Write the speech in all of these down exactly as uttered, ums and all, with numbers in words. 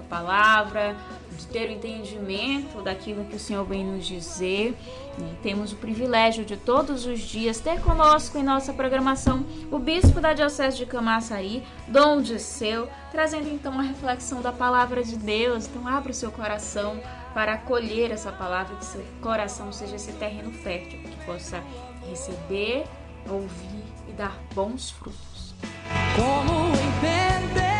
palavra, de ter o entendimento daquilo que o Senhor vem nos dizer. E temos o privilégio de todos os dias ter conosco em nossa programação o Bispo da Diocese de Camaçari, Dom Disseu, trazendo então a reflexão da palavra de Deus. Então abra o seu coração para acolher essa palavra, que seu coração seja esse terreno fértil, que possa receber, ouvir e dar bons frutos. Como entender?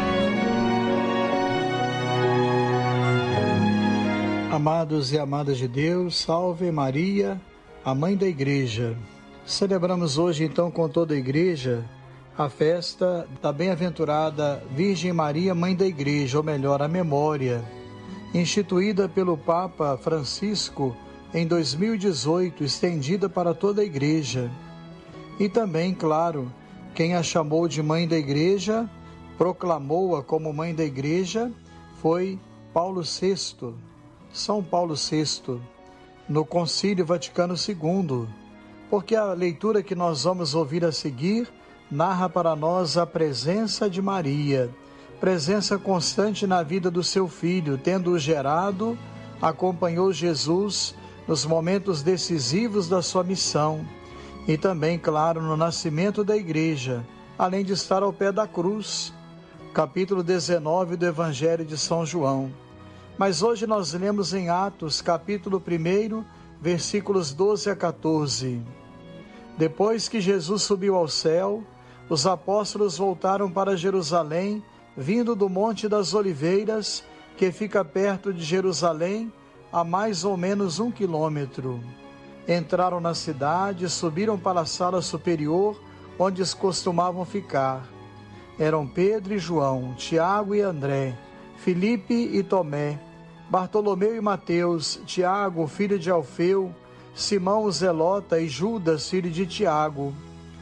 Amados e amadas de Deus, salve Maria, a Mãe da Igreja. Celebramos hoje então com toda a Igreja a festa da bem-aventurada Virgem Maria, Mãe da Igreja, ou melhor, a memória, instituída pelo Papa Francisco em dois mil e dezoito, estendida para toda a Igreja. E também, claro, quem a chamou de Mãe da Igreja, proclamou-a como Mãe da Igreja, foi Paulo sexto, São Paulo sexto, no Concílio Vaticano segundo, porque a leitura que nós vamos ouvir a seguir narra para nós a presença de Maria, presença constante na vida do seu filho, tendo-o gerado, acompanhou Jesus nos momentos decisivos da sua missão e também, claro, no nascimento da Igreja, além de estar ao pé da cruz. Capítulo dezenove do Evangelho de São João. Mas hoje nós lemos em Atos, capítulo um, versículos doze a quatorze. Depois que Jesus subiu ao céu, os apóstolos voltaram para Jerusalém, vindo do Monte das Oliveiras, que fica perto de Jerusalém, a mais ou menos um quilômetro. Entraram na cidade e subiram para a sala superior, onde costumavam ficar. Eram Pedro e João, Tiago e André, Filipe e Tomé, Bartolomeu e Mateus, Tiago, filho de Alfeu, Simão o Zelota e Judas, filho de Tiago.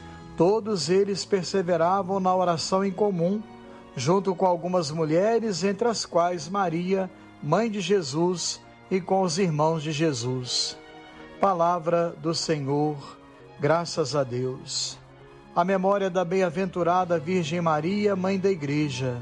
Todos eles perseveravam na oração em comum, junto com algumas mulheres, entre as quais Maria, mãe de Jesus, e com os irmãos de Jesus. Palavra do Senhor, graças a Deus. A memória da bem-aventurada Virgem Maria, Mãe da Igreja.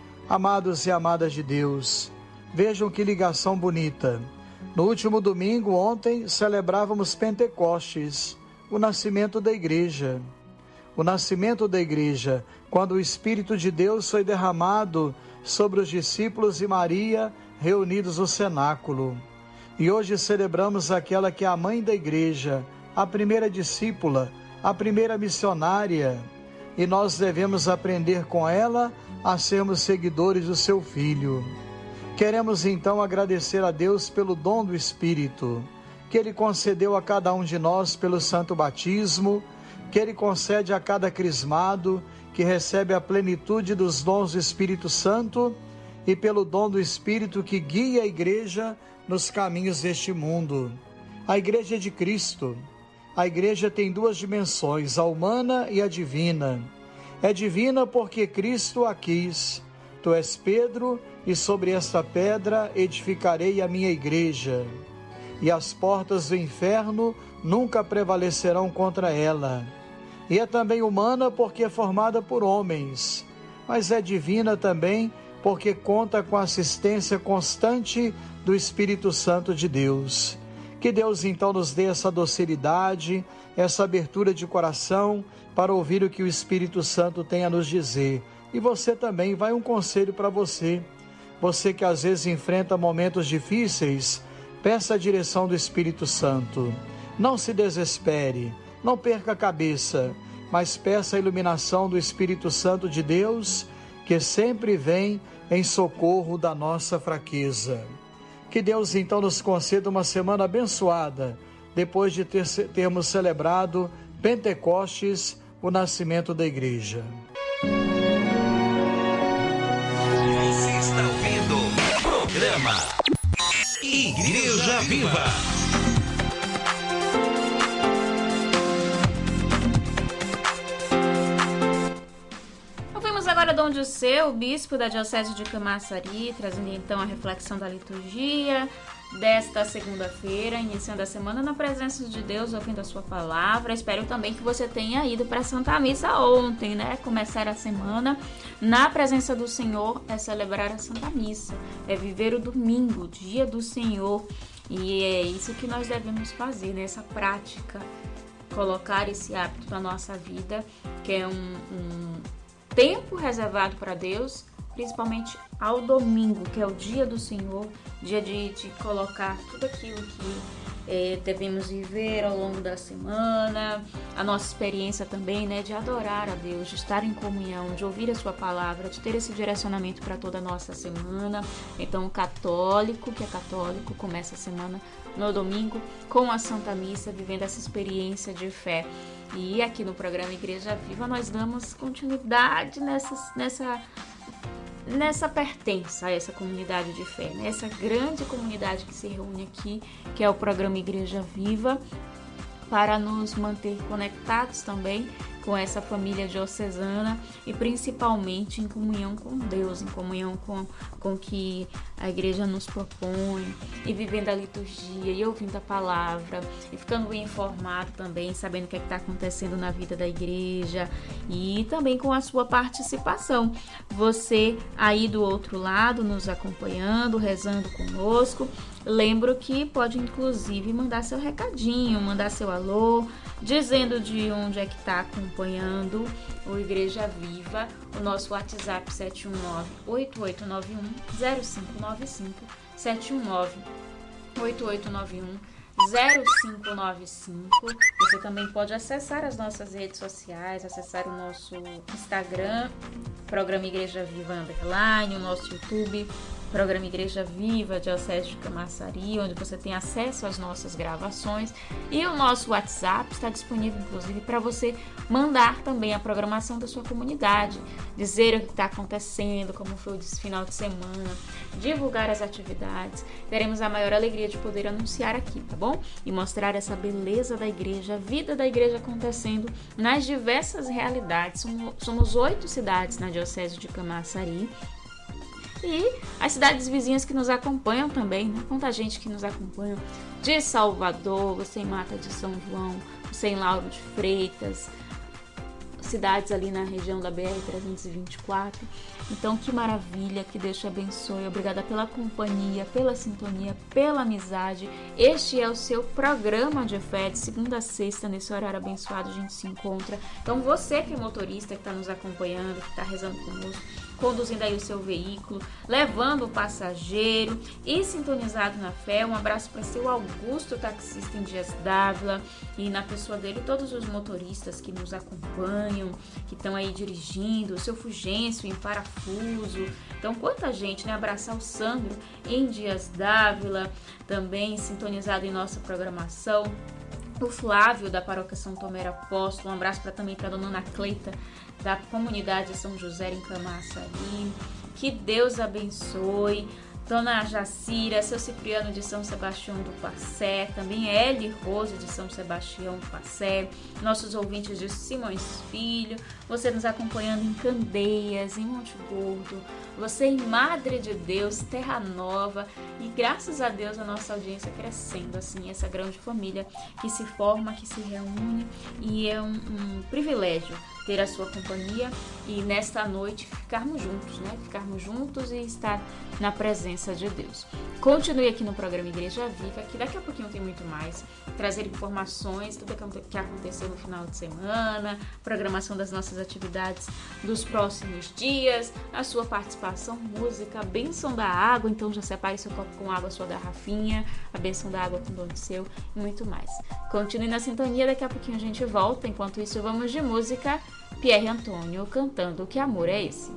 Amados e amadas de Deus, vejam que ligação bonita. No último domingo, ontem, celebrávamos Pentecostes, o nascimento da Igreja. O nascimento da Igreja, quando o Espírito de Deus foi derramado sobre os discípulos e Maria, reunidos no cenáculo. E hoje celebramos aquela que é a Mãe da Igreja, a primeira discípula, a primeira missionária. E nós devemos aprender com ela a sermos seguidores do seu Filho. Queremos então agradecer a Deus pelo dom do Espírito, que Ele concedeu a cada um de nós pelo santo batismo, que Ele concede a cada crismado, que recebe a plenitude dos dons do Espírito Santo, e pelo dom do Espírito que guia a Igreja nos caminhos deste mundo. A Igreja é de Cristo. A Igreja tem duas dimensões, a humana e a divina. É divina porque Cristo a quis. Tu és Pedro, e sobre esta pedra edificarei a minha Igreja, e as portas do inferno nunca prevalecerão contra ela. E é também humana porque é formada por homens, mas é divina também porque conta com a assistência constante do Espírito Santo de Deus. Que Deus então nos dê essa docilidade, essa abertura de coração para ouvir o que o Espírito Santo tem a nos dizer. E você também, vai um conselho para você. Você que às vezes enfrenta momentos difíceis, peça a direção do Espírito Santo. Não se desespere, não perca a cabeça, mas peça a iluminação do Espírito Santo de Deus, que sempre vem em socorro da nossa fraqueza. Que Deus então nos conceda uma semana abençoada, depois de ter, termos celebrado Pentecostes, o nascimento da Igreja. Você está ouvindo o programa Igreja Viva. Senhora Dom Disseu, bispo da Diocese de Camaçari, trazendo então a reflexão da liturgia desta segunda-feira, iniciando a semana na presença de Deus, ouvindo a sua palavra. Espero também que você tenha ido para a Santa Missa ontem, né? Começar a semana na presença do Senhor é celebrar a Santa Missa, é viver o domingo, o dia do Senhor, e é isso que nós devemos fazer, né? Essa prática, colocar esse hábito na nossa vida, que é um, um tempo reservado para Deus, principalmente ao domingo, que é o dia do Senhor, dia de, de colocar tudo aquilo que é, devemos viver ao longo da semana, a nossa experiência também, né, de adorar a Deus, de estar em comunhão, de ouvir a sua palavra, de ter esse direcionamento para toda a nossa semana. Então, o católico, que é católico, começa a semana no domingo com a Santa Missa, vivendo essa experiência de fé. E aqui no programa Igreja Viva nós damos continuidade nessa, nessa, nessa pertença a essa comunidade de fé, né? Essa grande comunidade que se reúne aqui, que é o programa Igreja Viva, para nos manter conectados também com essa família diocesana e principalmente em comunhão com Deus, em comunhão com com que a igreja nos propõe, e vivendo a liturgia, e ouvindo a palavra, e ficando bem informado também, sabendo o que é está acontecendo na vida da igreja, e também com a sua participação. Você aí do outro lado, nos acompanhando, rezando conosco. Lembro que pode inclusive mandar seu recadinho, mandar seu alô, dizendo de onde é que está acompanhando o Igreja Viva. O nosso WhatsApp sete um nove, oito oito nove um, zero cinco nove cinco, sete um nove, oito oito nove um, zero cinco nove cinco. Você também pode acessar as nossas redes sociais, acessar o nosso Instagram, Programa Igreja Viva Underline, o nosso YouTube, Programa Igreja Viva, Diocese de Camaçari, onde você tem acesso às nossas gravações, e o nosso WhatsApp está disponível, inclusive, para você mandar também a programação da sua comunidade, dizer o que está acontecendo, como foi o final de semana, divulgar as atividades. Teremos a maior alegria de poder anunciar aqui, tá bom? E mostrar essa beleza da igreja, a vida da igreja acontecendo nas diversas realidades. Somos, somos oito cidades na Diocese de Camaçari, e as cidades vizinhas que nos acompanham também, né? Quanta gente que nos acompanha de Salvador, você em Mata de São João, você em Lauro de Freitas, cidades ali na região da B R trezentos e vinte e quatro. Então, que maravilha, que Deus te abençoe. Obrigada pela companhia, pela sintonia, pela amizade. Este é o seu programa de fé, de segunda a sexta, nesse horário abençoado a gente se encontra. Então, você que é motorista, que está nos acompanhando, que está rezando conosco, conduzindo aí o seu veículo, levando o passageiro e sintonizado na fé. Um abraço para seu Augusto, taxista em Dias Dávila, e na pessoa dele todos os motoristas que nos acompanham, que estão aí dirigindo, o seu Fugêncio em Parafuso. Então, quanta gente, né? Abraçar o Sandro em Dias Dávila, também sintonizado em nossa programação. O Flávio, da Paróquia São Tomé Apóstolo. Um abraço pra, também para a dona Ana Cleita, da comunidade São José em Camaçari. Que Deus abençoe. Dona Jacira, seu Cipriano de São Sebastião do Passé, também Eli Rose de São Sebastião do Passé, nossos ouvintes de Simões Filho, você nos acompanhando em Candeias, em Monte Gordo, você em Madre de Deus, Terra Nova, e graças a Deus a nossa audiência crescendo, assim, essa grande família que se forma, que se reúne, e é um, um privilégio ter a sua companhia e nesta noite ficarmos juntos, né? Ficarmos juntos e estar na presença de Deus. Continue aqui no programa Igreja Viva, que daqui a pouquinho tem muito mais, trazer informações, tudo que aconteceu no final de semana, programação das nossas atividades dos próximos dias, a sua participação, música, a bênção da água, então já separe seu copo com água, sua garrafinha, a bênção da água com Dom Disseu e muito mais. Continue na sintonia, daqui a pouquinho a gente volta, enquanto isso vamos de música. Pierre Antônio cantando Que Amor é Esse?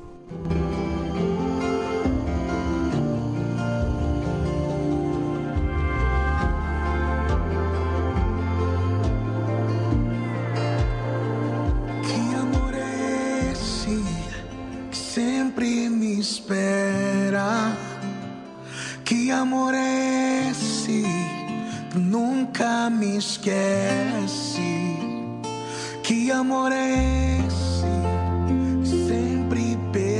Que amor é esse que sempre me espera? Que amor é esse que nunca me esquece? Que amor é esse que sempre perdoa?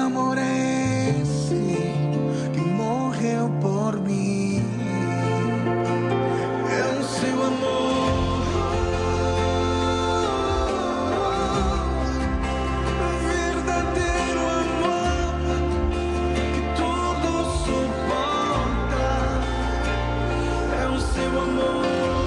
amor é esse que morreu por mim? É o seu amor, verdadeiro amor que tudo suporta. É o seu amor,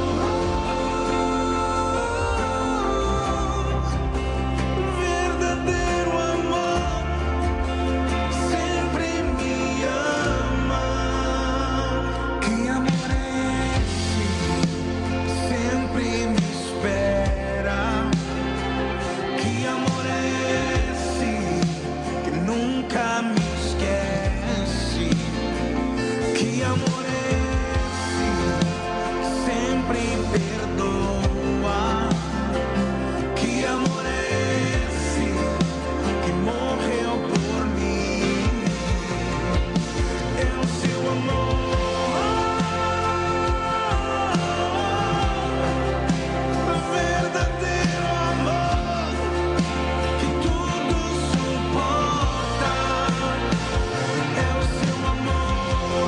verdadeiro amor, sempre me ama. Que amor é esse? Sempre me espera. Que amor é esse que nunca me esquece? Que amor é esse que sempre perdoa? Que amor é esse que morreu por mim? É o seu amor, verdadeiro amor que tudo suporta. É o seu amor,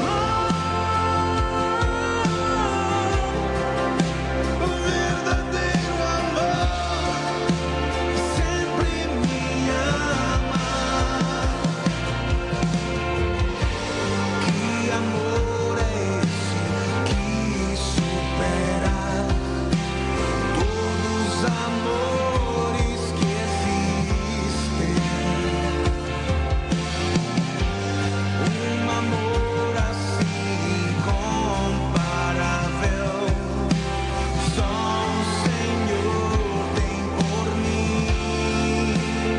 verdadeiro amor, sempre me ama. Que amor é esse que supera todos os amores que existem? Um amor assim incomparável só o Senhor tem por mim.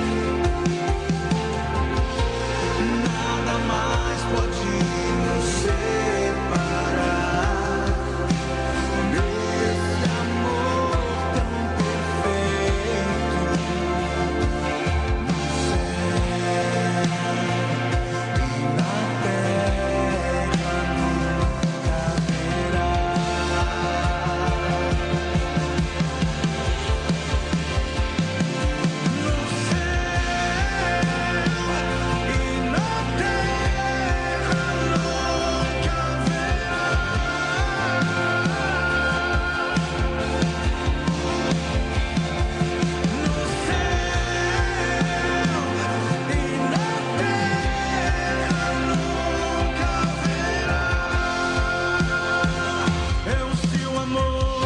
Nada mais pode nos separar desse amor tão perfeito. No céu e na terra nunca verá. No céu e na terra nunca verá. No céu e na terra nunca verá. É o seu amor,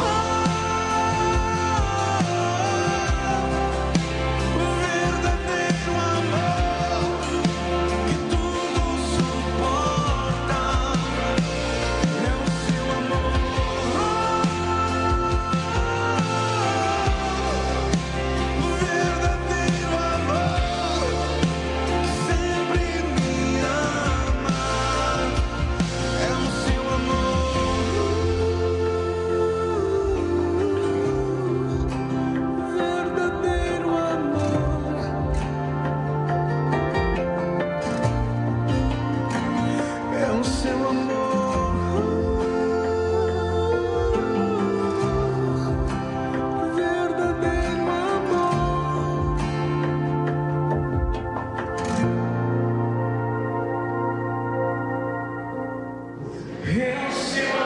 verdadeiro amor que tudo suporta. É o seu amor, verdadeiro amor que sempre me ama. É o seu amor, verdadeiro amor. É o seu amor, verdadeiro amor. É o seu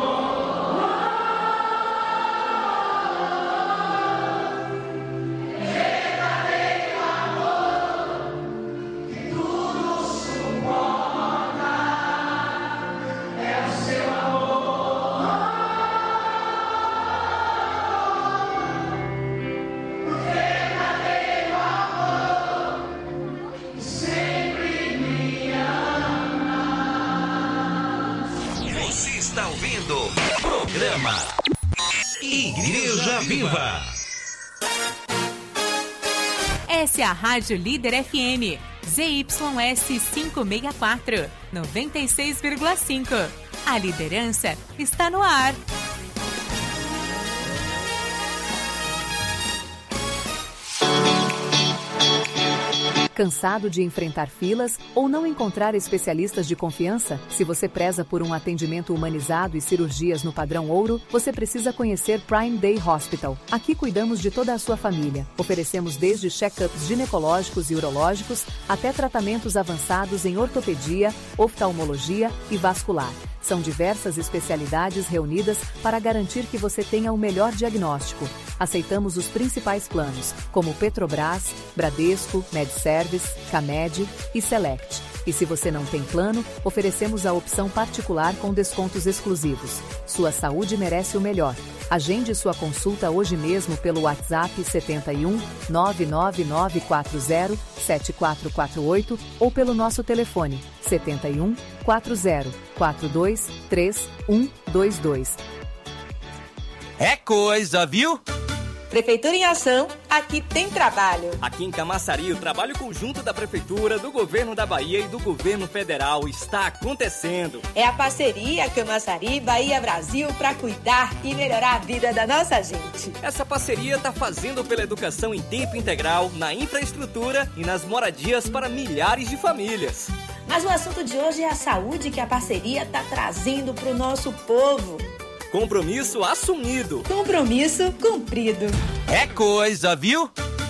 Você está ouvindo o programa Igreja Viva. Essa é a Rádio Líder F M, Z Y S quinhentos e sessenta e quatro, noventa e seis vírgula cinco. A liderança está no ar. Cansado de enfrentar filas ou não encontrar especialistas de confiança? Se você preza por um atendimento humanizado e cirurgias no padrão ouro, você precisa conhecer Prime Day Hospital. Aqui cuidamos de toda a sua família. Oferecemos desde check-ups ginecológicos e urológicos até tratamentos avançados em ortopedia, oftalmologia e vascular. São diversas especialidades reunidas para garantir que você tenha o melhor diagnóstico. Aceitamos os principais planos, como Petrobras, Bradesco, MedService, Camed e Select. E se você não tem plano, oferecemos a opção particular com descontos exclusivos. Sua saúde merece o melhor. Agende sua consulta hoje mesmo pelo WhatsApp setenta e um, nove nove nove quatro zero, sete quatro quatro oito ou pelo nosso telefone setenta e um, quatro zero, quatro dois três um dois dois. É coisa, viu? Prefeitura em Ação, aqui tem trabalho. Aqui em Camaçari, o trabalho conjunto da Prefeitura, do Governo da Bahia e do Governo Federal está acontecendo. É a parceria Camaçari Bahia Brasil para cuidar e melhorar a vida da nossa gente. Essa parceria está fazendo pela educação em tempo integral, na infraestrutura e nas moradias para milhares de famílias. Mas o assunto de hoje é a saúde que a parceria está trazendo para o nosso povo. Compromisso assumido. Compromisso cumprido. É coisa, viu?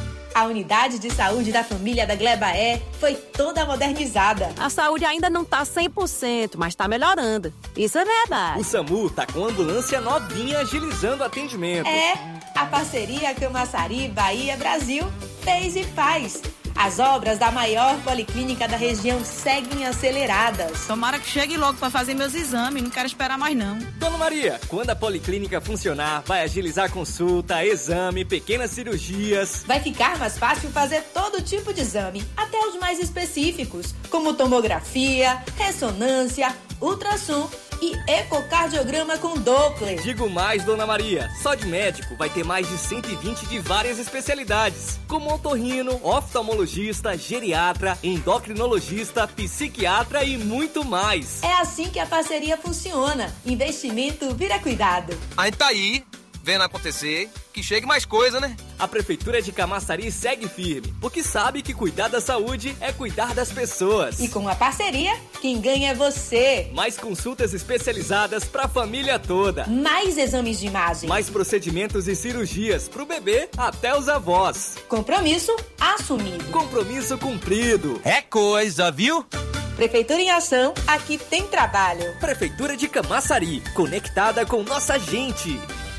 A unidade de saúde da família da Glebaé foi toda modernizada. A saúde ainda não está cem por cento, mas está melhorando. Isso é verdade. O SAMU está com ambulância novinha agilizando o atendimento. É, a parceria Camaçari Bahia Brasil fez e faz. As obras da maior policlínica da região seguem aceleradas. Tomara que chegue logo para fazer meus exames, não quero esperar mais não. Dona Maria, quando a policlínica funcionar, vai agilizar consulta, exame, pequenas cirurgias. Vai ficar mais fácil fazer todo tipo de exame, até os mais específicos, como tomografia, ressonância, ultrassom e ecocardiograma com Doppler. Digo mais, Dona Maria, só de médico vai ter mais de cento e vinte de várias especialidades, como otorrino, oftalmologista, geriatra, endocrinologista, psiquiatra e muito mais. É assim que a parceria funciona. Investimento vira cuidado. Aí tá aí, vendo acontecer, que chegue mais coisa, né? A Prefeitura de Camaçari segue firme, porque sabe que cuidar da saúde é cuidar das pessoas. E com a parceria, quem ganha é você. Mais consultas especializadas pra família toda. Mais exames de imagem. Mais procedimentos e cirurgias pro bebê até os avós. Compromisso assumido. Compromisso cumprido. É coisa, viu? Prefeitura em Ação, aqui tem trabalho. Prefeitura de Camaçari, conectada com nossa gente.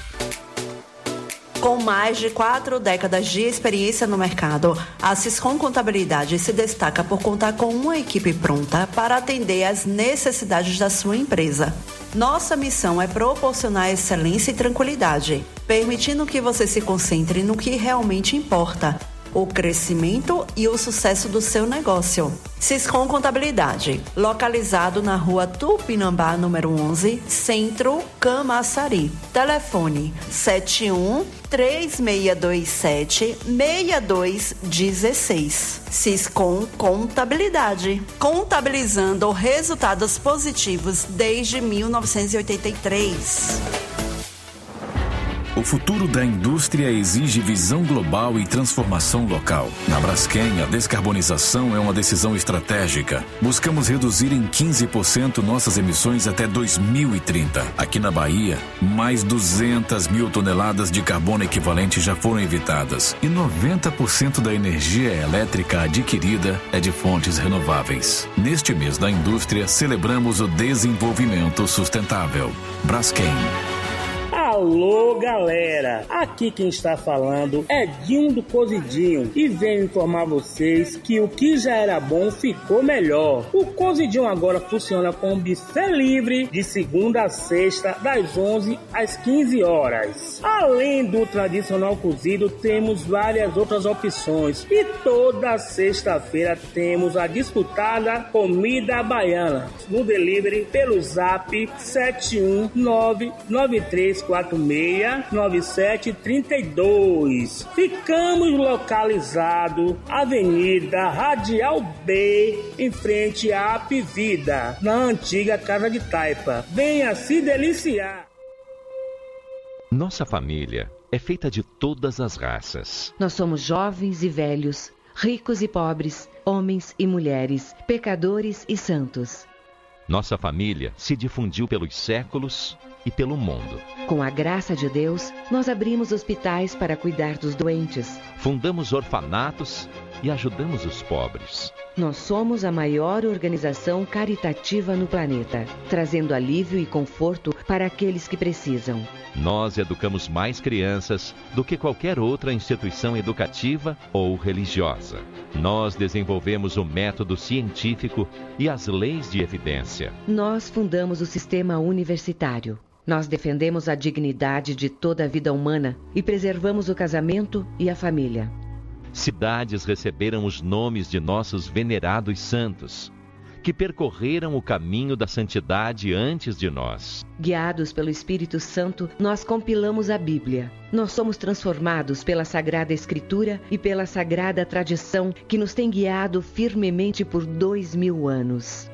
Com mais de quatro décadas de experiência no mercado, a Siscom Contabilidade se destaca por contar com uma equipe pronta para atender às necessidades da sua empresa. Nossa missão é proporcionar excelência e tranquilidade, permitindo que você se concentre no que realmente importa: o crescimento e o sucesso do seu negócio. Siscom Contabilidade, localizado na rua Tupinambá, número onze, Centro, Camaçari. Telefone sete um, três seis dois sete, seis dois um seis. Siscom Contabilidade, contabilizando resultados positivos desde mil novecentos e oitenta e três. O futuro da indústria exige visão global e transformação local. Na Braskem, a descarbonização é uma decisão estratégica. Buscamos reduzir em quinze por cento nossas emissões até dois mil e trinta. Aqui na Bahia, mais duzentas mil toneladas de carbono equivalente já foram evitadas. E noventa por cento da energia elétrica adquirida é de fontes renováveis. Neste mês da indústria, celebramos o desenvolvimento sustentável. Braskem. Alô, galera! Aqui quem está falando é Dinho do Cozidinho e venho informar vocês que o que já era bom ficou melhor. O Cozidinho agora funciona com buffet livre de segunda a sexta, das onze às quinze horas. Além do tradicional cozido, temos várias outras opções e toda sexta-feira temos a disputada comida baiana no delivery pelo zap sete um nove nove três quatro seis nove sete três dois. Ficamos localizados Avenida Radial B, em frente à Apivida, na antiga Casa de Taipa. Venha se deliciar. Nossa família é feita de todas as raças. Nós somos jovens e velhos, ricos e pobres, homens e mulheres, pecadores e santos. Nossa família se difundiu pelos séculos e pelo mundo. Com a graça de Deus, nós abrimos hospitais para cuidar dos doentes. Fundamos orfanatos e ajudamos os pobres. Nós somos a maior organização caritativa no planeta, trazendo alívio e conforto para aqueles que precisam. Nós educamos mais crianças do que qualquer outra instituição educativa ou religiosa. Nós desenvolvemos o método científico e as leis de evidência. Nós fundamos o sistema universitário. Nós defendemos a dignidade de toda a vida humana e preservamos o casamento e a família. Cidades receberam os nomes de nossos venerados santos, que percorreram o caminho da santidade antes de nós. Guiados pelo Espírito Santo, nós compilamos a Bíblia. Nós somos transformados pela Sagrada Escritura e pela Sagrada Tradição que nos tem guiado firmemente por dois mil anos.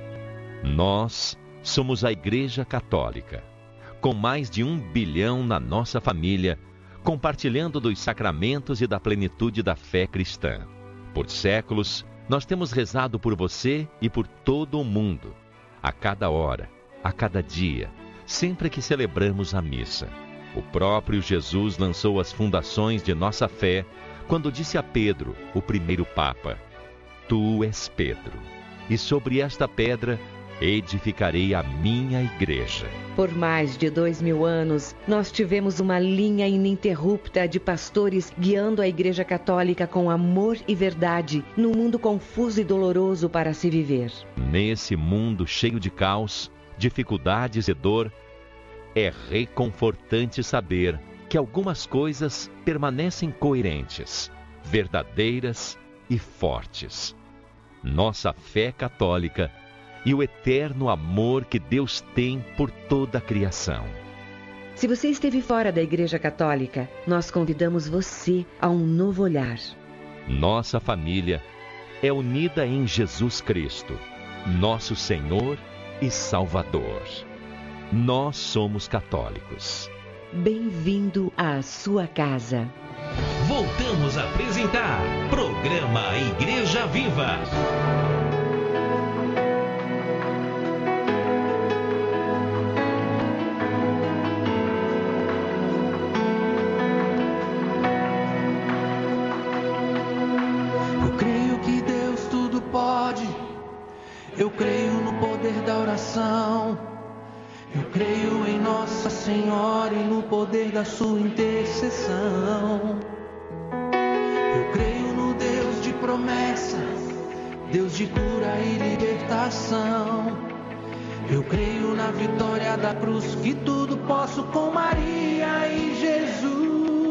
Nós somos a Igreja Católica, com mais de um bilhão na nossa família, compartilhando dos sacramentos e da plenitude da fé cristã. Por séculos, nós temos rezado por você e por todo o mundo, a cada hora, a cada dia, sempre que celebramos a missa. O próprio Jesus lançou as fundações de nossa fé quando disse a Pedro, o primeiro Papa: Tu és Pedro, e sobre esta pedra edificarei a minha igreja. Por mais de dois mil anos, nós tivemos uma linha ininterrupta de pastores guiando a Igreja Católica com amor e verdade num mundo confuso e doloroso para se viver. Nesse mundo cheio de caos, dificuldades e dor, é reconfortante saber que algumas coisas permanecem coerentes, verdadeiras e fortes. Nossa fé católica e o eterno amor que Deus tem por toda a criação. Se você esteve fora da Igreja Católica, nós convidamos você a um novo olhar. Nossa família é unida em Jesus Cristo, nosso Senhor e Salvador. Nós somos católicos. Bem-vindo à sua casa. Voltamos a apresentar Programa Igreja Viva. Eu creio no poder da oração. Eu creio em Nossa Senhora e no poder da sua intercessão. Eu creio no Deus de promessa, Deus de cura e libertação. Eu creio na vitória da cruz, que tudo posso com Maria e Jesus.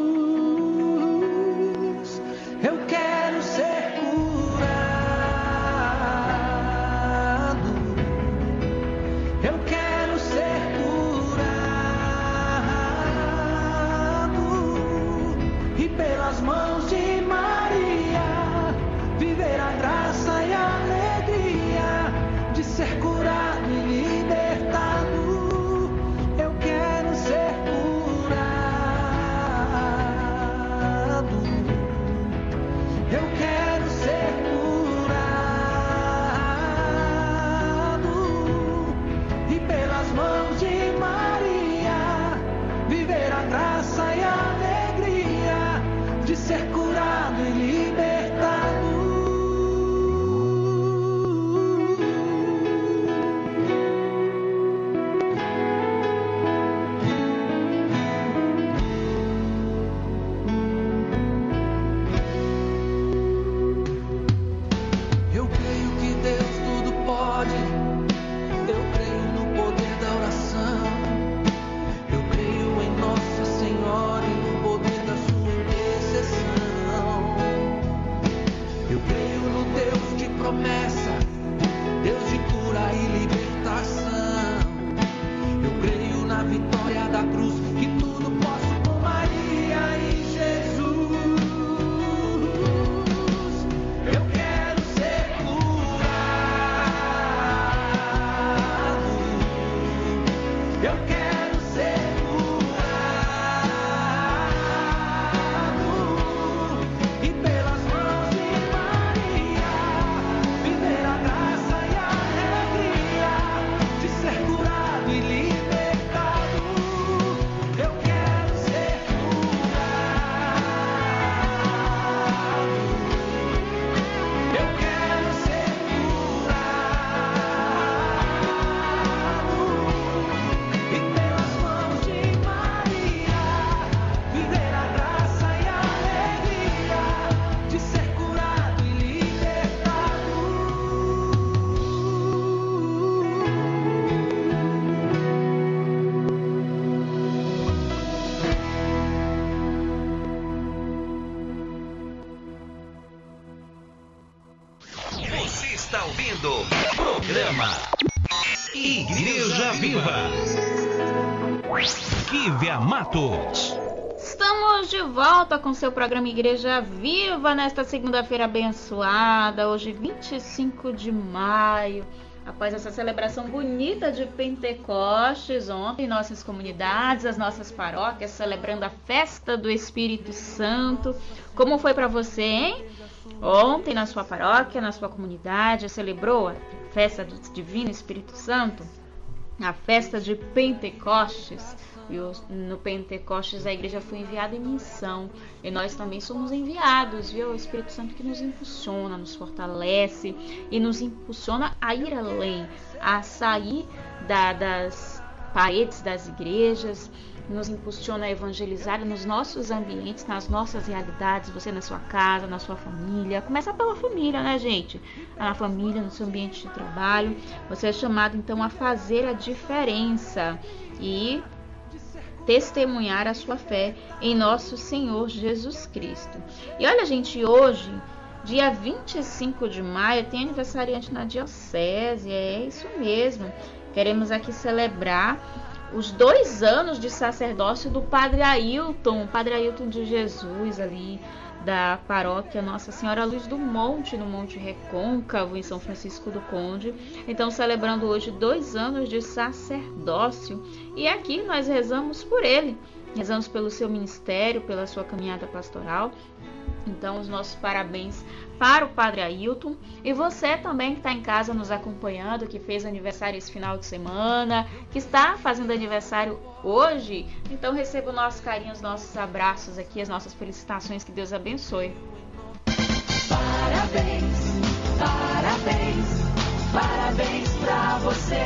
Eu quero ser pelas mãos de Maria, viver a graça e a alegria de ser curado e libertado. Eu quero ser curado. ouvindo programa Igreja Viva. Kívia Matos. Estamos de volta com seu programa Igreja Viva nesta segunda-feira abençoada, hoje vinte e cinco de maio. Após essa celebração bonita de Pentecostes, ontem nossas comunidades, as nossas paróquias celebrando a festa do Espírito Santo. Como foi para você, hein? Ontem na sua paróquia, na sua comunidade, celebrou a festa do Divino Espírito Santo? A festa de Pentecostes. E no Pentecostes a igreja foi enviada em missão. E nós também somos enviados, viu? O Espírito Santo que nos impulsiona, nos fortalece e nos impulsiona a ir além, a sair da, das paredes das igrejas, nos impulsiona a evangelizar nos nossos ambientes, nas nossas realidades, você na sua casa, na sua família. Começa pela família, né, gente? Na família, no seu ambiente de trabalho. Você é chamado, então, a fazer a diferença e testemunhar a sua fé em nosso Senhor Jesus Cristo. E olha, gente, hoje, dia vinte e cinco de maio, tem aniversariante na diocese, é isso mesmo. Queremos aqui celebrar os dois anos de sacerdócio do Padre Ailton, Padre Ailton de Jesus, ali da paróquia Nossa Senhora Luz do Monte, no Monte Recôncavo, em São Francisco do Conde. Então, celebrando hoje dois anos de sacerdócio. E aqui nós rezamos por ele, rezamos pelo seu ministério, pela sua caminhada pastoral. Então, os nossos parabéns para o Padre Ailton. E você também que está em casa nos acompanhando, que fez aniversário esse final de semana, que está fazendo aniversário hoje, então receba o nosso carinho, os nossos abraços aqui, as nossas felicitações, que Deus abençoe. Parabéns, parabéns, parabéns pra você.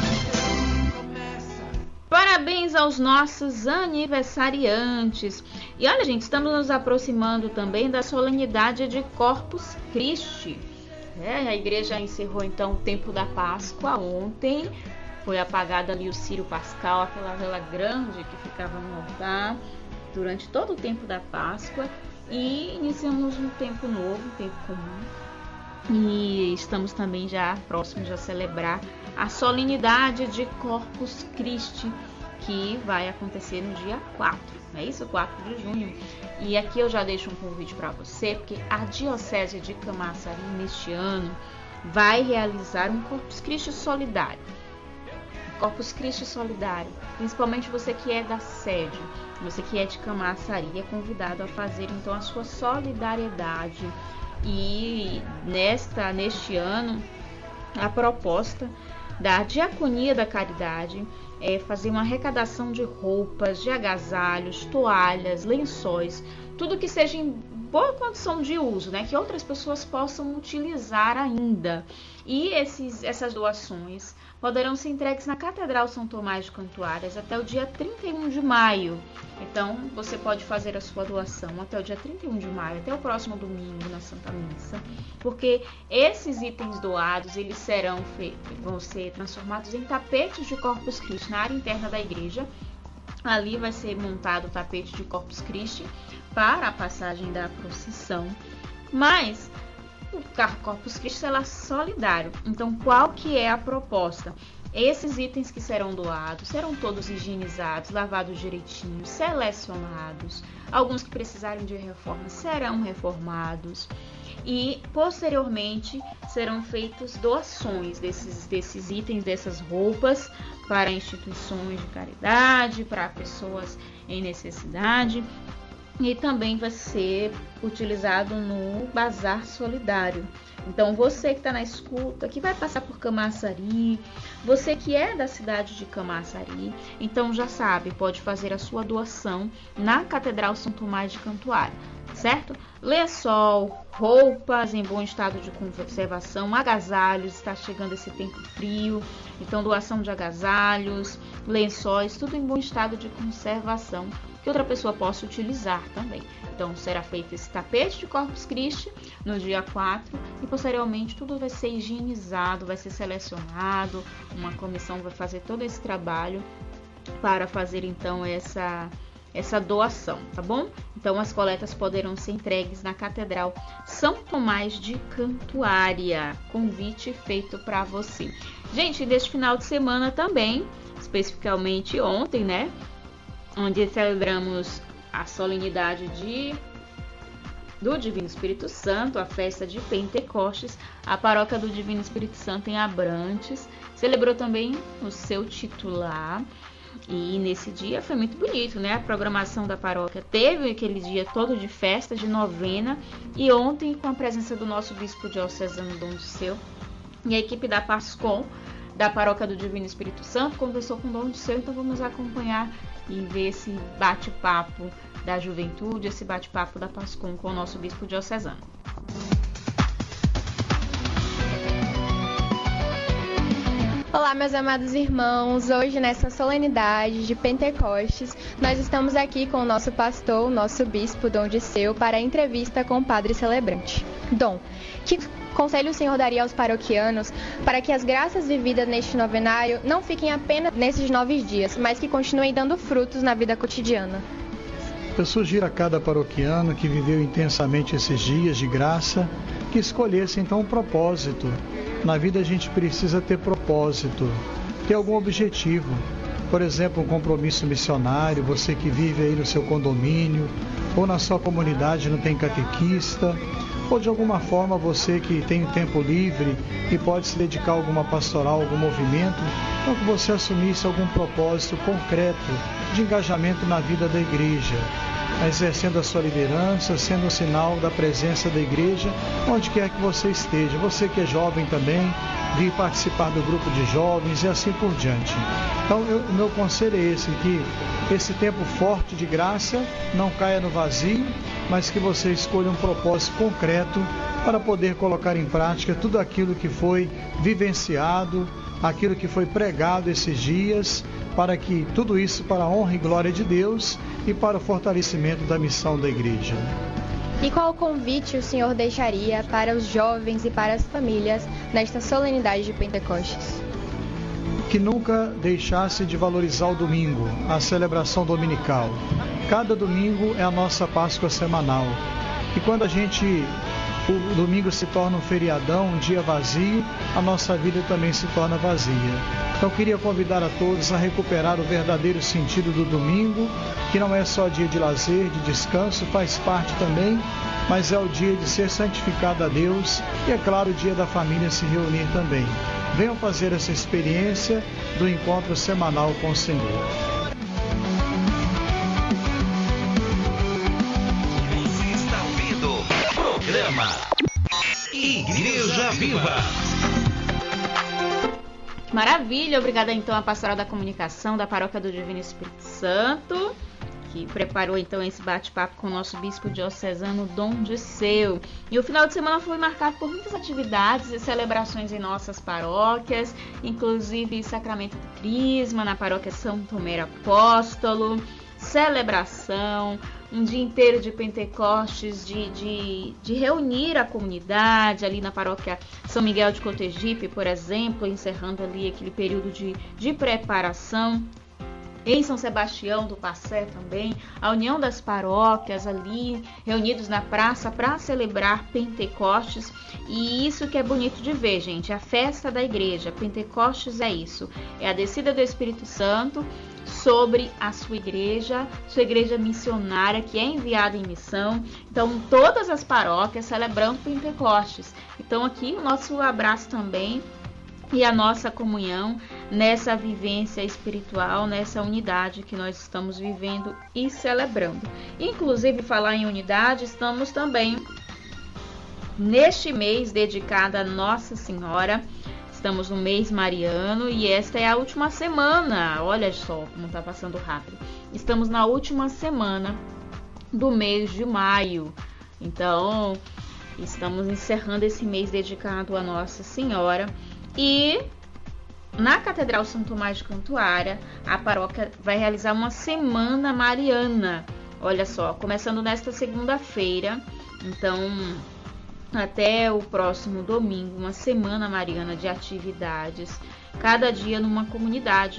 Parabéns aos nossos aniversariantes. E olha, gente, estamos nos aproximando também da solenidade de Corpus Christi. É, a igreja encerrou então o tempo da Páscoa ontem. Foi apagada ali o Círio Pascal, aquela vela grande que ficava no altar durante todo o tempo da Páscoa. E iniciamos um tempo novo, um tempo comum. E estamos também já próximos a celebrar a solenidade de Corpus Christi, que vai acontecer no dia quatro, não é isso? quatro de junho. E aqui eu já deixo um convite para você, porque a Diocese de Camaçari, neste ano, vai realizar um Corpus Christi solidário. Corpus Christi solidário, principalmente você que é da sede, você que é de Camaçari, é convidado a fazer então a sua solidariedade. E nesta, neste ano, a proposta da Diaconia da Caridade é fazer uma arrecadação de roupas, de agasalhos, toalhas, lençóis, tudo que seja em boa condição de uso, né, que outras pessoas possam utilizar ainda. E esses, essas doações poderão ser entregues na Catedral São Tomás de Cantuárias até o dia trinta e um de maio. Então, você pode fazer a sua doação até o dia trinta e um de maio, até o próximo domingo na Santa Missa, porque esses itens doados, eles serão feitos, vão ser transformados em tapetes de Corpus Christi na área interna da igreja. Ali vai ser montado o tapete de Corpus Christi para a passagem da procissão. Mas o carro Corpus Christi é solidário. Então, qual que é a proposta? Esses itens que serão doados serão todos higienizados, lavados direitinho, selecionados. Alguns que precisarem de reforma serão reformados. E, posteriormente, serão feitas doações desses, desses itens, dessas roupas, para instituições de caridade, para pessoas em necessidade. E também vai ser utilizado no Bazar Solidário. Então, você que está na escuta, que vai passar por Camaçari, você que é da cidade de Camaçari, então já sabe, pode fazer a sua doação na Catedral São Tomás de Cantuária, certo? Lençol, roupas em bom estado de conservação, agasalhos, está chegando esse tempo frio, então doação de agasalhos, lençóis, tudo em bom estado de conservação, que outra pessoa possa utilizar também. Então, será feito esse tapete de Corpus Christi no dia quatro e, posteriormente, tudo vai ser higienizado, vai ser selecionado, uma comissão vai fazer todo esse trabalho para fazer, então, essa, essa doação, tá bom? Então as coletas poderão ser entregues na Catedral São Tomás de Cantuária. Convite feito para você. Gente, deste final de semana também, especificamente ontem, né? Onde celebramos a solenidade de, do Divino Espírito Santo, a festa de Pentecostes, a paróquia do Divino Espírito Santo em Abrantes celebrou também o seu titular. E nesse dia foi muito bonito, né? A programação da paróquia teve aquele dia todo de festa, de novena. E ontem, com a presença do nosso bispo diocesano Dom Disseu e a equipe da Pascom, da paróquia do Divino Espírito Santo, conversou com Dom Disseu. Então vamos acompanhar e ver esse bate-papo da juventude, esse bate-papo da Pascom com o nosso bispo diocesano. Olá, meus amados irmãos. Hoje, nessa solenidade de Pentecostes, nós estamos aqui com o nosso pastor, o nosso bispo, Dom Disseu, para a entrevista com o padre celebrante. Dom, que conselho o senhor daria aos paroquianos para que as graças vividas neste novenário não fiquem apenas nesses nove dias, mas que continuem dando frutos na vida cotidiana? Eu sugiro a cada paroquiano que viveu intensamente esses dias de graça que escolhesse então um propósito. Na vida a gente precisa ter propósito, ter algum objetivo. Por exemplo, um compromisso missionário, você que vive aí no seu condomínio, ou na sua comunidade não tem catequista, ou de alguma forma você que tem um tempo livre e pode se dedicar a alguma pastoral, algum movimento, então que você assumisse algum propósito concreto de engajamento na vida da igreja, exercendo a sua liderança, sendo um sinal da presença da igreja, onde quer que você esteja. Você que é jovem também, vir participar do grupo de jovens e assim por diante. Então, o meu conselho é esse, que esse tempo forte de graça não caia no vazio, mas que você escolha um propósito concreto para poder colocar em prática tudo aquilo que foi vivenciado, aquilo que foi pregado esses dias, para que tudo isso para a honra e glória de Deus e para o fortalecimento da missão da igreja. E qual convite o senhor deixaria para os jovens e para as famílias nesta solenidade de Pentecostes? Que nunca deixasse de valorizar o domingo, a celebração dominical. Cada domingo é a nossa Páscoa semanal. E quando a gente, o domingo se torna um feriadão, um dia vazio, a nossa vida também se torna vazia. Então queria convidar a todos a recuperar o verdadeiro sentido do domingo, que não é só dia de lazer, de descanso, faz parte também, mas é o dia de ser santificado a Deus e, é claro, o dia da família se reunir também. Venham fazer essa experiência do encontro semanal com o Senhor. Você está ouvindo o programa Igreja Viva. Maravilha, obrigada então à pastoral da comunicação da Paróquia do Divino Espírito Santo, que preparou então esse bate-papo com o nosso bispo diocesano Dom Disseu. E o final de semana foi marcado por muitas atividades e celebrações em nossas paróquias, inclusive Sacramento do Crisma na paróquia São Tomé Apóstolo, celebração, um dia inteiro de Pentecostes, de, de, de reunir a comunidade ali na paróquia São Miguel de Cotegipe, por exemplo, encerrando ali aquele período de, de preparação. Em São Sebastião do Passé também, a união das paróquias ali, reunidos na praça para celebrar Pentecostes. E isso que é bonito de ver, gente, a festa da igreja. Pentecostes é isso, é a descida do Espírito Santo sobre a sua igreja, sua igreja missionária que é enviada em missão. Então, todas as paróquias celebrando Pentecostes. Então, aqui o nosso abraço também e a nossa comunhão nessa vivência espiritual, nessa unidade que nós estamos vivendo e celebrando. Inclusive, falar em unidade, estamos também neste mês dedicado a Nossa Senhora. Estamos no mês mariano e esta é a última semana. Olha só como está passando rápido. Estamos na última semana do mês de maio. Então, estamos encerrando esse mês dedicado a Nossa Senhora. E na Catedral São Tomás de Cantuária, a paróquia vai realizar uma semana mariana. Olha só, começando nesta segunda-feira. Então, até o próximo domingo, uma semana mariana de atividades, cada dia numa comunidade.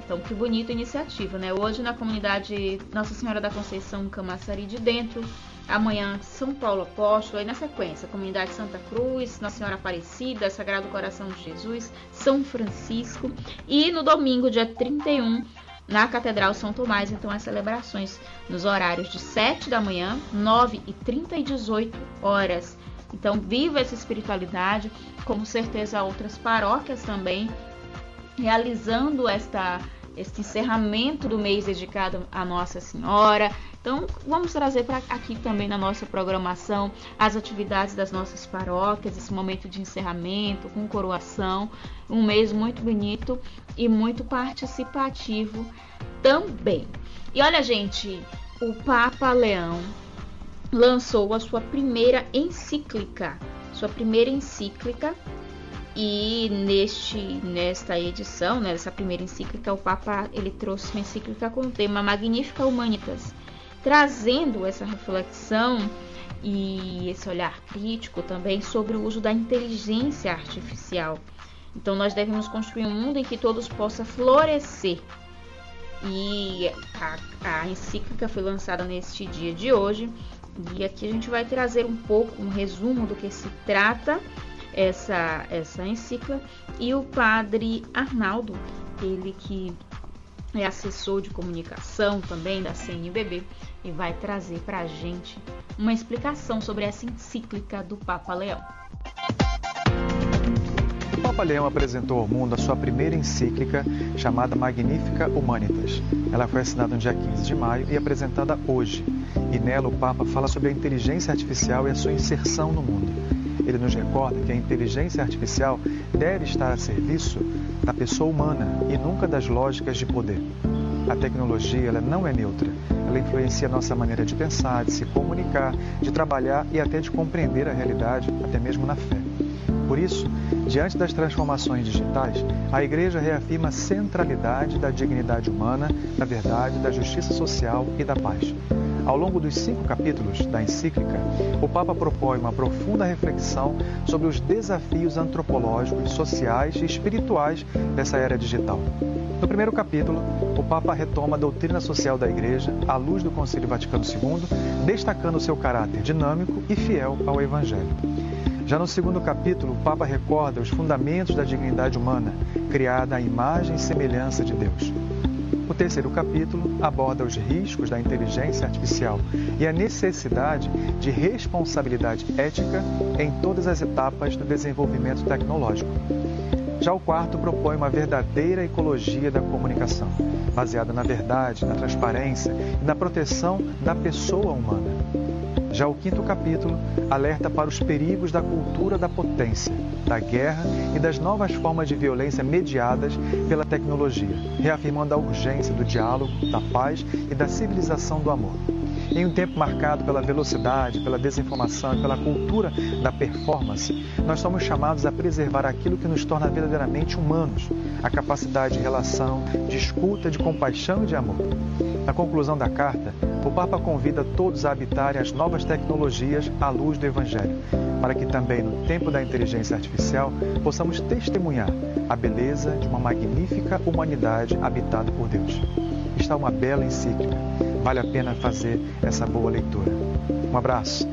Então, que bonita iniciativa, né? Hoje na comunidade Nossa Senhora da Conceição, Camaçari de Dentro, amanhã São Paulo Apóstolo, aí na sequência, comunidade Santa Cruz, Nossa Senhora Aparecida, Sagrado Coração de Jesus, São Francisco, e no domingo, dia trinta e um, na Catedral São Tomás, então as celebrações nos horários de sete da manhã, nove e trinta e dezoito horas. Então, viva essa espiritualidade, com certeza outras paróquias também, realizando esta, este encerramento do mês dedicado a Nossa Senhora. Então, vamos trazer para aqui também na nossa programação as atividades das nossas paróquias, esse momento de encerramento, com coroação, um mês muito bonito e muito participativo também. E olha, gente, o Papa Leão lançou a sua primeira encíclica, sua primeira encíclica, e neste, nesta edição, nessa primeira encíclica, o Papa ele trouxe uma encíclica com o tema Magnificat Humanitas, trazendo essa reflexão e esse olhar crítico também sobre o uso da inteligência artificial. Então, nós devemos construir um mundo em que todos possam florescer. E a, a encíclica foi lançada neste dia de hoje, e aqui a gente vai trazer um pouco, um resumo do que se trata essa, essa encíclica, e o padre Arnaldo, ele que é assessor de comunicação também da C N B B, e vai trazer para a gente uma explicação sobre essa encíclica do Papa Leão. O Papa Leão apresentou ao mundo a sua primeira encíclica, chamada Magnificat Humanitas. Ela foi assinada no dia quinze de maio e apresentada hoje. E nela o Papa fala sobre a inteligência artificial e a sua inserção no mundo. Ele nos recorda que a inteligência artificial deve estar a serviço da pessoa humana e nunca das lógicas de poder. A tecnologia ela não é neutra. Ela influencia a nossa maneira de pensar, de se comunicar, de trabalhar e até de compreender a realidade, até mesmo na fé. Por isso, diante das transformações digitais, a Igreja reafirma a centralidade da dignidade humana, da verdade, da justiça social e da paz. Ao longo dos cinco capítulos da encíclica, o Papa propõe uma profunda reflexão sobre os desafios antropológicos, sociais e espirituais dessa era digital. No primeiro capítulo, o Papa retoma a doutrina social da Igreja à luz do Concílio Vaticano segundo, destacando seu caráter dinâmico e fiel ao Evangelho. Já no segundo capítulo, o Papa recorda os fundamentos da dignidade humana, criada à imagem e semelhança de Deus. O terceiro capítulo aborda os riscos da inteligência artificial e a necessidade de responsabilidade ética em todas as etapas do desenvolvimento tecnológico. Já o quarto propõe uma verdadeira ecologia da comunicação, baseada na verdade, na transparência e na proteção da pessoa humana. Já o quinto capítulo alerta para os perigos da cultura da potência, da guerra e das novas formas de violência mediadas pela tecnologia, reafirmando a urgência do diálogo, da paz e da civilização do amor. Em um tempo marcado pela velocidade, pela desinformação e pela cultura da performance, nós somos chamados a preservar aquilo que nos torna verdadeiramente humanos, a capacidade de relação, de escuta, de compaixão e de amor. Na conclusão da carta, o Papa convida todos a habitarem as novas tecnologias à luz do Evangelho, para que também no tempo da inteligência artificial possamos testemunhar a beleza de uma magnífica humanidade habitada por Deus. Está uma bela encíclica. Vale a pena fazer essa boa leitura. Um abraço.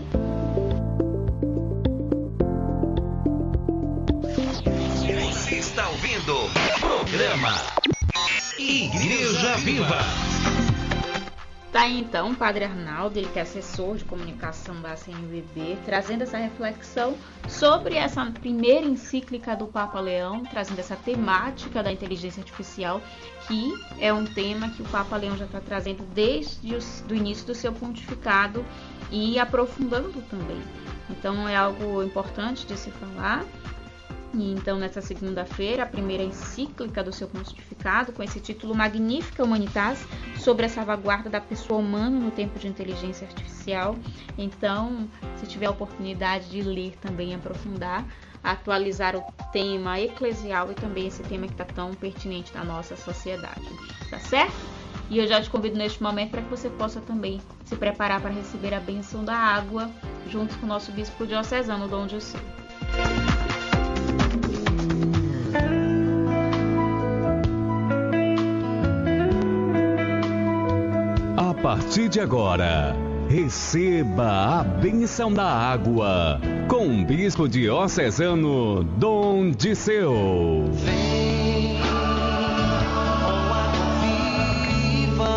Você está ouvindo o programa Igreja Viva. Tá aí então o Padre Arnaldo, ele que é assessor de comunicação da C N B B, trazendo essa reflexão sobre essa primeira encíclica do Papa Leão, trazendo essa temática da inteligência artificial, que é um tema que o Papa Leão já está trazendo desde o início do seu pontificado e aprofundando também. Então é algo importante de se falar. E então, nessa segunda-feira, a primeira encíclica do seu pontificado, com esse título Magnificat Humanitas, sobre a salvaguarda da pessoa humana no tempo de inteligência artificial. Então, se tiver a oportunidade de ler também, aprofundar, atualizar o tema eclesial e também esse tema que está tão pertinente na nossa sociedade. Tá certo? E eu já te convido neste momento para que você possa também se preparar para receber a bênção da água, junto com o nosso bispo diocesano, Dom Dirceu. partir de agora, receba a bênção da água com o Bispo Diocesano Dom Disseu. Vem, ó água viva,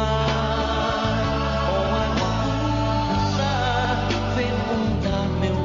ó água pura, fecunda meu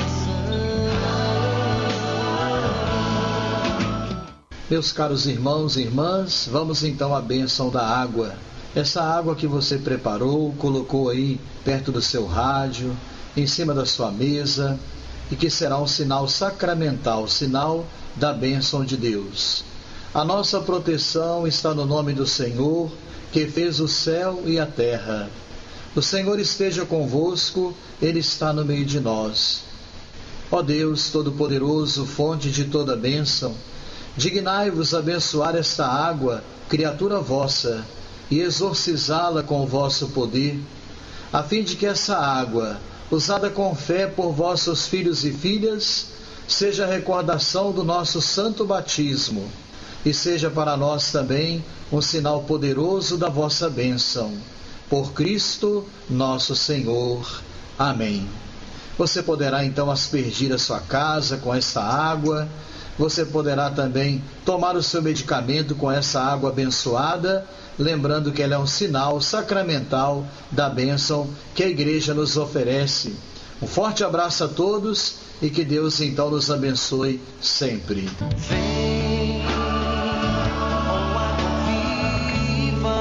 coração. Meus caros irmãos e irmãs, vamos então à bênção da água. Essa água que você preparou, colocou aí perto do seu rádio, em cima da sua mesa, e que será um sinal sacramental, sinal da bênção de Deus. A nossa proteção está no nome do Senhor, que fez o céu e a terra. O Senhor esteja convosco, Ele está no meio de nós. Ó Deus Todo-Poderoso, fonte de toda bênção, dignai-vos abençoar esta água, criatura vossa, e exorcizá-la com o vosso poder, a fim de que essa água, usada com fé por vossos filhos e filhas, seja a recordação do nosso santo batismo, e seja para nós também um sinal poderoso da vossa bênção. Por Cristo nosso Senhor. Amém. Você poderá então aspergir a sua casa com essa água. Você poderá também tomar o seu medicamento com essa água abençoada, lembrando que ela é um sinal sacramental da bênção que a Igreja nos oferece. Um forte abraço a todos e que Deus então nos abençoe sempre. Vem, ó água viva,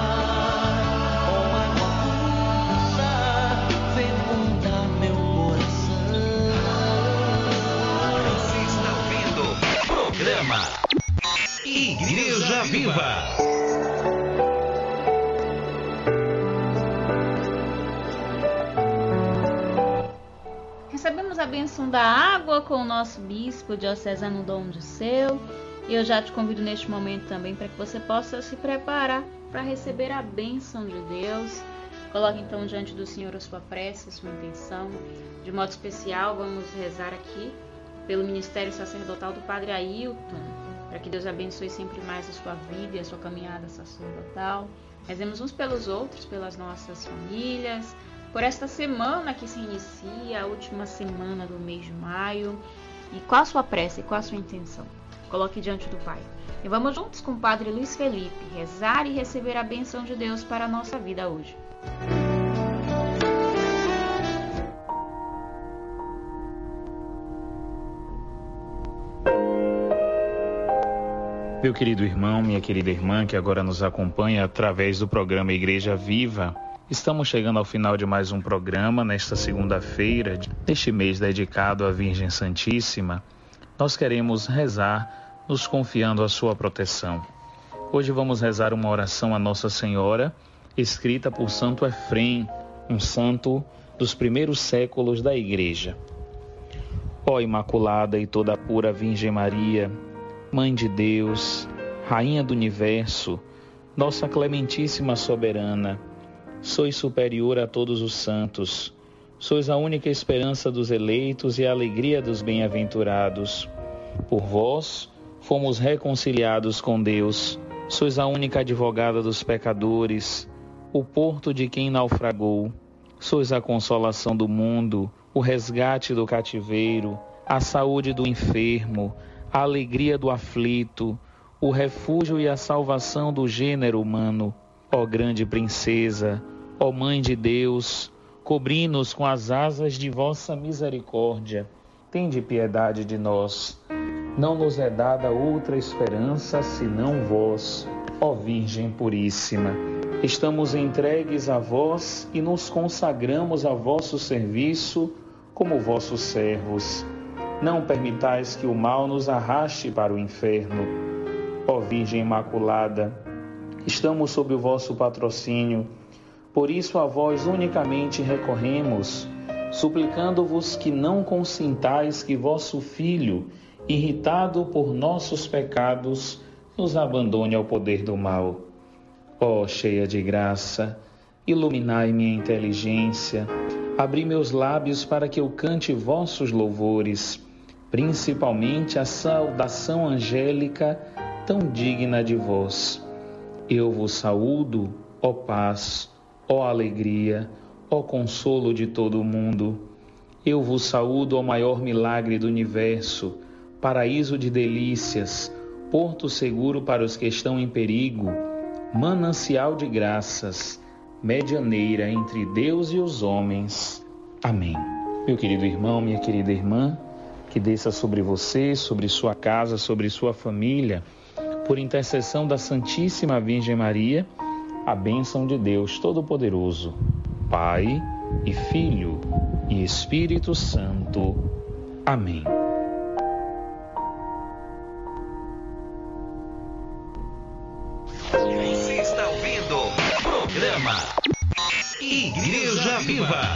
ó água pura, fecunda meu coração. Você está ouvindo o programa Igreja Viva. Recebemos a bênção da água com o nosso bispo diocesano Dom Disseu. E eu já te convido neste momento também para que você possa se preparar para receber a bênção de Deus. Coloque então diante do Senhor a sua prece, a sua intenção. De modo especial, vamos rezar aqui pelo ministério sacerdotal do Padre Ailton, para que Deus abençoe sempre mais a sua vida e a sua caminhada sacerdotal. Rezemos uns pelos outros, pelas nossas famílias, por esta semana que se inicia, a última semana do mês de maio. E qual a sua prece, qual a sua intenção? Coloque diante do Pai. E vamos juntos com o Padre Luiz Felipe rezar e receber a bênção de Deus para a nossa vida hoje. Meu querido irmão, minha querida irmã, que agora nos acompanha através do programa Igreja Viva, estamos chegando ao final de mais um programa, nesta segunda-feira, deste mês dedicado à Virgem Santíssima. Nós queremos rezar, nos confiando à sua proteção. Hoje vamos rezar uma oração a Nossa Senhora, escrita por Santo Efrem, um santo dos primeiros séculos da Igreja. Ó Imaculada e toda pura Virgem Maria, Mãe de Deus, Rainha do Universo, nossa clementíssima soberana, sois superior a todos os santos, sois a única esperança dos eleitos e a alegria dos bem-aventurados. Por vós fomos reconciliados com Deus, sois a única advogada dos pecadores, o porto de quem naufragou, sois a consolação do mundo, o resgate do cativeiro, a saúde do enfermo, a alegria do aflito, o refúgio e a salvação do gênero humano. Ó grande princesa, ó Mãe de Deus, cobri-nos com as asas de vossa misericórdia. Tende piedade de nós. Não nos é dada outra esperança senão vós, ó Virgem Puríssima. Estamos entregues a vós e nos consagramos a vosso serviço como vossos servos. Não permitais que o mal nos arraste para o inferno. Ó Virgem Imaculada, estamos sob o vosso patrocínio, por isso a vós unicamente recorremos, suplicando-vos que não consintais que vosso Filho, irritado por nossos pecados, nos abandone ao poder do mal. Ó cheia de graça, iluminai minha inteligência, abri meus lábios para que eu cante vossos louvores, principalmente a saudação angélica tão digna de vós. Eu vos saúdo, ó paz, ó alegria, ó consolo de todo o mundo. Eu vos saúdo, ó maior milagre do universo, paraíso de delícias, porto seguro para os que estão em perigo, manancial de graças, medianeira entre Deus e os homens. Amém. Meu querido irmão, minha querida irmã, que desça sobre você, sobre sua casa, sobre sua família, por intercessão da Santíssima Virgem Maria, a bênção de Deus Todo-Poderoso, Pai e Filho e Espírito Santo. Amém. Você está ouvindo o programa Igreja Viva.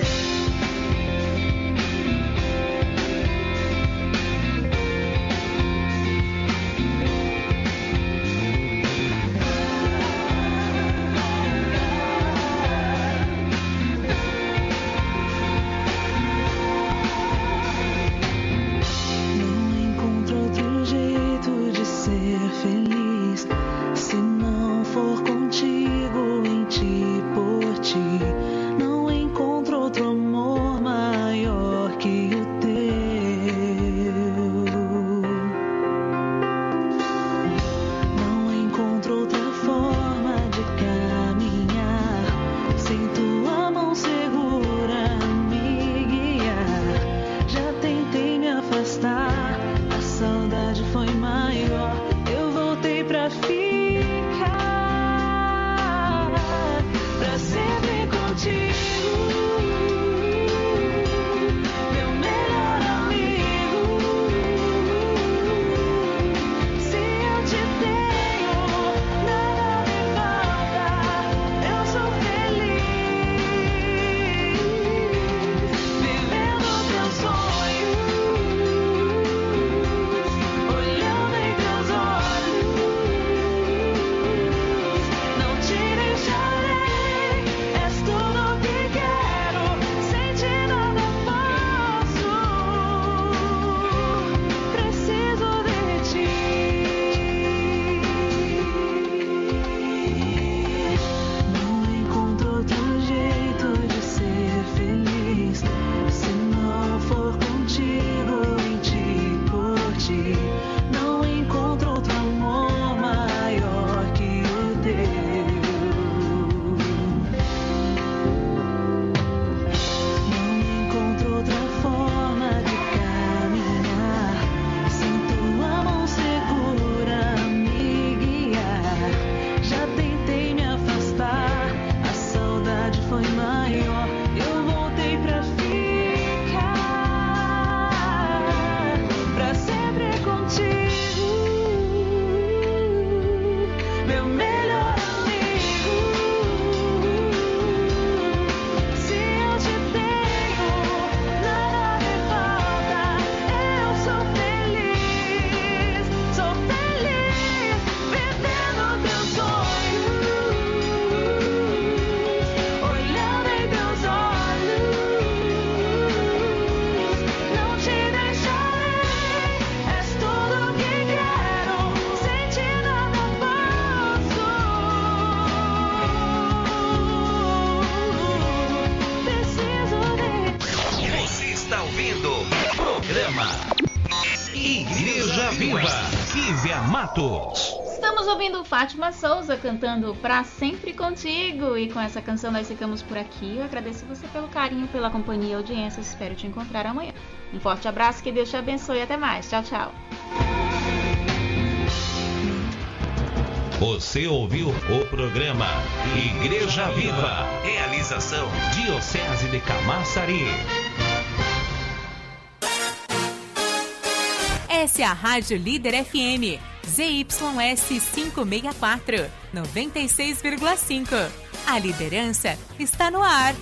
Estamos ouvindo Fátima Souza cantando Pra Sempre Contigo. E com essa canção nós ficamos por aqui. Eu agradeço você pelo carinho, pela companhia e audiência. Espero te encontrar amanhã. Um forte abraço, que Deus te abençoe e até mais. Tchau, tchau. Você ouviu o programa Igreja Viva. Realização Diocese de Camaçari. Essa é a Rádio Líder F M, Z Y S quinhentos e sessenta e quatro, noventa e seis vírgula cinco. A liderança está no ar.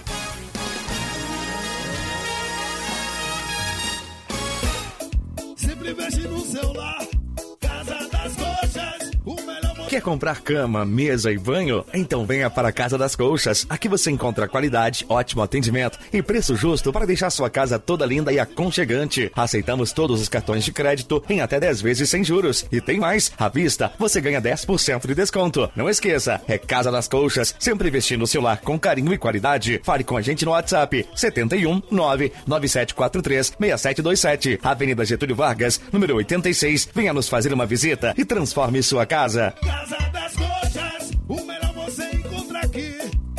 Sempre investe no celular, Casa das Coxas, o melhor Quer comprar cama, mesa e banho? Então venha para a Casa das Colchas. Aqui você encontra qualidade, ótimo atendimento e preço justo para deixar sua casa toda linda e aconchegante. Aceitamos todos os cartões de crédito em até dez vezes sem juros. E tem mais, à vista você ganha dez por cento de desconto. Não esqueça, é Casa das Colchas, sempre vestindo o seu lar com carinho e qualidade. Fale com a gente no WhatsApp setenta e um, nove nove sete quatro três, seis sete dois sete, Avenida Getúlio Vargas, número oitenta e seis. Venha nos fazer uma visita e transforme sua casa. Casa das Coxas, o melhor você encontra aqui.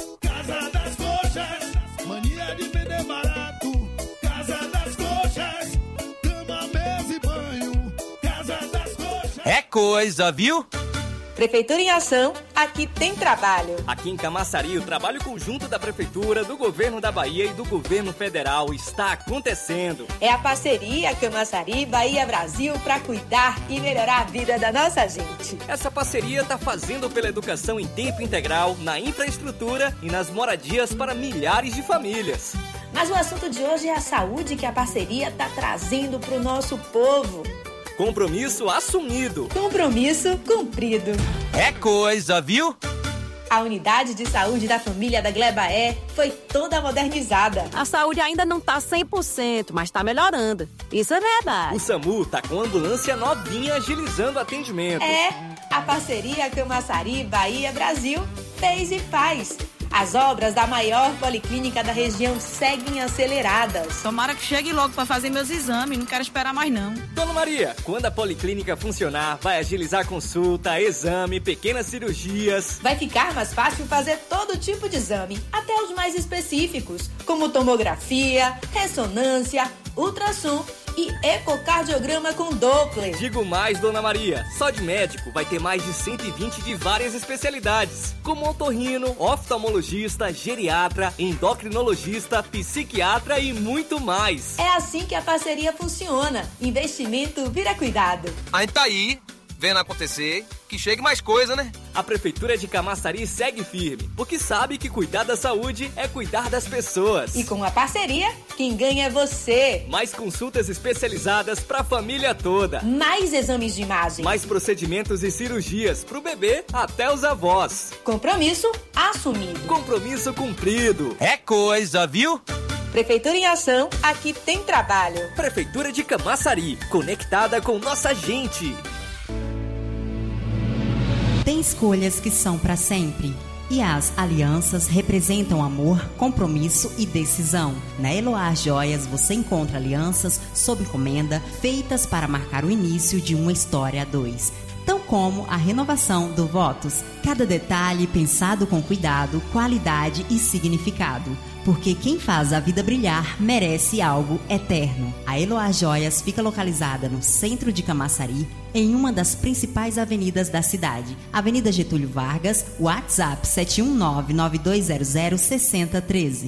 Casa das Coxas, mania de vender barato. Casa das Coxas, cama, mesa e banho. Casa das Coxas. É coisa, viu? Prefeitura em Ação, aqui tem trabalho. Aqui em Camaçari, o trabalho conjunto da Prefeitura, do Governo da Bahia e do Governo Federal está acontecendo. É a parceria Camaçari Bahia Brasil para cuidar e melhorar a vida da nossa gente. Essa parceria está fazendo pela educação em tempo integral, na infraestrutura e nas moradias para milhares de famílias. Mas o assunto de hoje é a saúde que a parceria está trazendo para o nosso povo. Compromisso assumido. Compromisso cumprido. É coisa, viu? A unidade de saúde da família da Glebaé foi toda modernizada. A saúde ainda não tá cem por cento, mas tá melhorando. Isso é verdade. O SAMU tá com ambulância novinha agilizando o atendimento. É, a parceria Camaçari Bahia Brasil fez e faz. As obras da maior policlínica da região seguem aceleradas. Tomara que chegue logo para fazer meus exames, não quero esperar mais não. Dona Maria, quando a policlínica funcionar, vai agilizar consulta, exame, pequenas cirurgias. Vai ficar mais fácil fazer todo tipo de exame, até os mais específicos, como tomografia, ressonância, ultrassom e ecocardiograma com Doppler. Digo mais, Dona Maria, só de médico vai ter mais de cento e vinte de várias especialidades, como otorrino, oftalmologista, geriatra, endocrinologista, psiquiatra e muito mais. É assim que a parceria funciona. Investimento vira cuidado. A gente tá aí, vendo acontecer, que chegue mais coisa, né? A Prefeitura de Camaçari segue firme, porque sabe que cuidar da saúde é cuidar das pessoas. E com a parceria, quem ganha é você. Mais consultas especializadas pra família toda. Mais exames de imagem. Mais procedimentos e cirurgias pro bebê até os avós. Compromisso assumido. Compromisso cumprido. É coisa, viu? Prefeitura em Ação, aqui tem trabalho. Prefeitura de Camaçari, conectada com nossa gente. Tem escolhas que são para sempre. E as alianças representam amor, compromisso e decisão. Na Eloá Joias você encontra alianças sob encomenda feitas para marcar o início de uma história a dois. Tão como a renovação do Votos. Cada detalhe pensado com cuidado, qualidade e significado. Porque quem faz a vida brilhar merece algo eterno. A Eloá Joias fica localizada no centro de Camaçari, em uma das principais avenidas da cidade. Avenida Getúlio Vargas, WhatsApp sete um nove, nove dois zero zero, seis zero um três.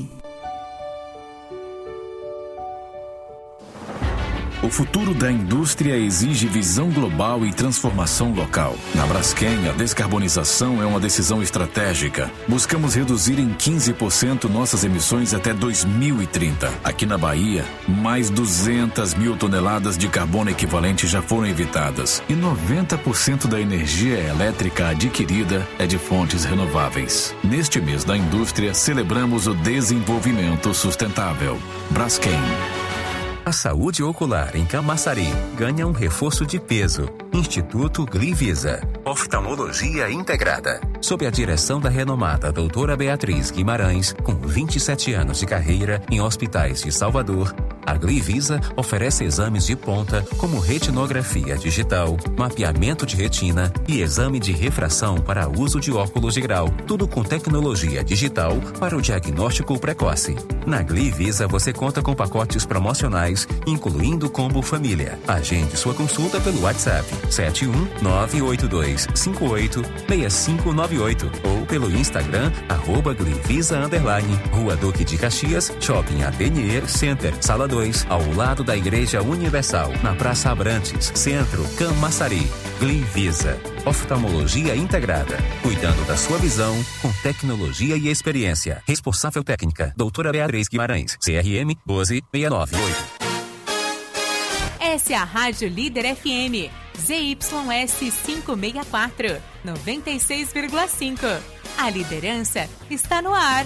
O futuro da indústria exige visão global e transformação local. Na Braskem, a descarbonização é uma decisão estratégica. Buscamos reduzir em quinze por cento nossas emissões até dois mil e trinta. Aqui na Bahia, mais duzentas mil toneladas de carbono equivalente já foram evitadas. E noventa por cento da energia elétrica adquirida é de fontes renováveis. Neste mês da indústria, celebramos o desenvolvimento sustentável. Braskem. A saúde ocular em Camaçari ganha um reforço de peso. Instituto Glivisa. Oftalmologia integrada. Sob a direção da renomada doutora Beatriz Guimarães, com vinte e sete anos de carreira em hospitais de Salvador, a Glivisa oferece exames de ponta como retinografia digital, mapeamento de retina e exame de refração para uso de óculos de grau, tudo com tecnologia digital para o diagnóstico precoce. Na Glivisa você conta com pacotes promocionais, incluindo combo família. Agende sua consulta pelo WhatsApp sete um nove oito dois cinco oito seis cinco nove oito ou pelo Instagram arroba Glivisa underline, Rua Duque de Caxias, Shopping Atelier Center, Sala dois, ao lado da Igreja Universal, na Praça Abrantes, Centro, Camaçari. Glivisa. Oftalmologia integrada. Cuidando da sua visão com tecnologia e experiência. Responsável técnica, doutora Beatriz Guimarães. C R M um dois seis nove oito. Essa é a Rádio Líder F M. Z Y S quinhentos e sessenta e quatro, noventa e seis vírgula cinco. A liderança está no ar.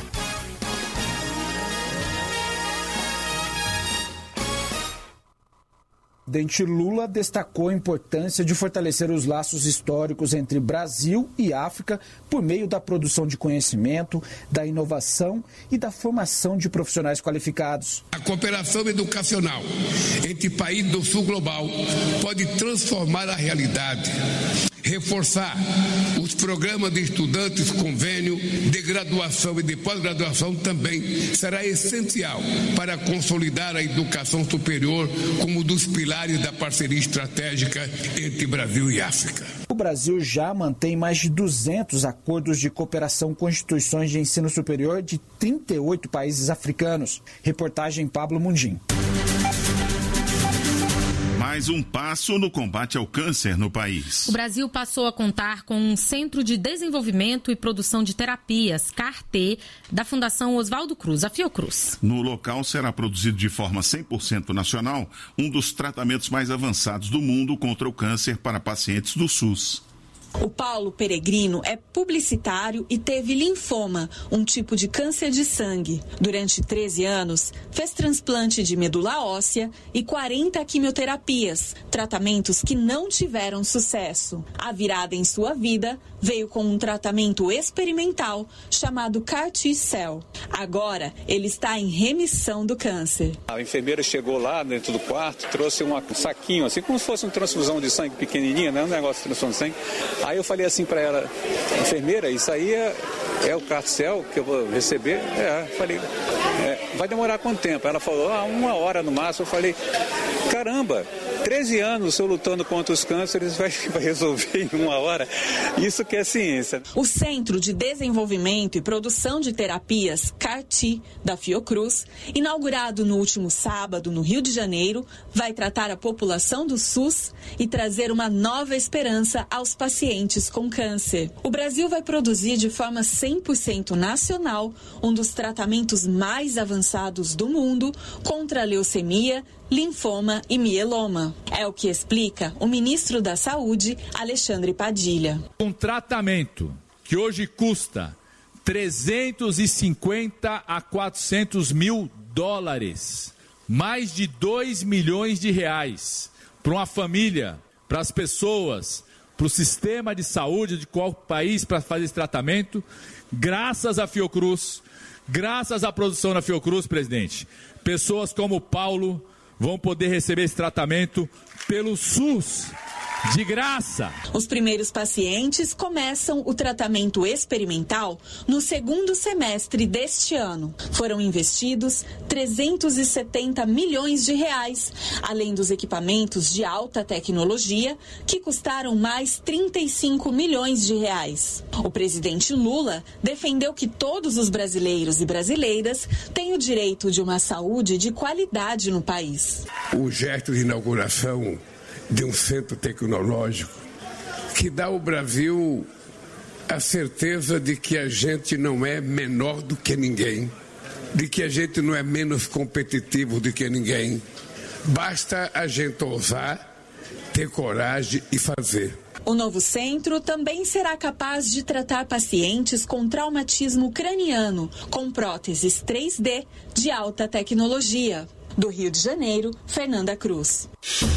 O presidente Lula destacou a importância de fortalecer os laços históricos entre Brasil e África por meio da produção de conhecimento, da inovação e da formação de profissionais qualificados. A cooperação educacional entre países do sul global pode transformar a realidade, reforçar os programas de estudantes convênio de graduação e de pós-graduação também será essencial para consolidar a educação superior como um dos pilares da parceria estratégica entre Brasil e África. O Brasil já mantém mais de duzentos acordos de cooperação com instituições de ensino superior de trinta e oito países africanos. Reportagem Pablo Mundim. Mais um passo no combate ao câncer no país. O Brasil passou a contar com um Centro de Desenvolvimento e Produção de Terapias, C A R T, da Fundação Oswaldo Cruz, a Fiocruz. No local será produzido de forma cem por cento nacional um dos tratamentos mais avançados do mundo contra o câncer para pacientes do SUS. O Paulo Peregrino é publicitário e teve linfoma, um tipo de câncer de sangue. Durante treze anos, fez transplante de medula óssea e quarenta quimioterapias, tratamentos que não tiveram sucesso. A virada em sua vida veio com um tratamento experimental chamado C A R T-Cell. Agora, ele está em remissão do câncer. A enfermeira chegou lá dentro do quarto, trouxe um saquinho, assim como se fosse uma transfusão de sangue pequenininha, né? Um negócio de transfusão de sangue. Aí eu falei assim para ela, enfermeira, isso aí é, é o C A R T-Cell que eu vou receber? É, falei, é, vai demorar quanto tempo? Ela falou, ah, uma hora no máximo. Eu falei, caramba, treze anos eu lutando contra os cânceres, vai, vai resolver em uma hora? Isso que é ciência. O Centro de Desenvolvimento e Produção de Terapias, C A R T, da Fiocruz, inaugurado no último sábado no Rio de Janeiro, vai tratar a população do SUS e trazer uma nova esperança aos pacientes com câncer. O Brasil vai produzir de forma cem por cento nacional um dos tratamentos mais avançados do mundo contra a leucemia, linfoma e mieloma. É o que explica o ministro da Saúde, Alexandre Padilha. Um tratamento que hoje custa trezentos e cinquenta a quatrocentos mil dólares, mais de dois milhões de reais, para uma família, para as pessoas, para o sistema de saúde de qual país para fazer esse tratamento, graças à Fiocruz, graças à produção da Fiocruz, presidente, pessoas como o Paulo vão poder receber esse tratamento pelo SUS, de graça. Os primeiros pacientes começam o tratamento experimental no segundo semestre deste ano. Foram investidos trezentos e setenta milhões de reais, além dos equipamentos de alta tecnologia, que custaram mais trinta e cinco milhões de reais. O presidente Lula defendeu que todos os brasileiros e brasileiras têm o direito de uma saúde de qualidade no país. O gesto de inauguração de um centro tecnológico que dá ao Brasil a certeza de que a gente não é menor do que ninguém, de que a gente não é menos competitivo do que ninguém. Basta a gente ousar, ter coragem e fazer. O novo centro também será capaz de tratar pacientes com traumatismo craniano, com próteses três D de alta tecnologia. Do Rio de Janeiro, Fernanda Cruz.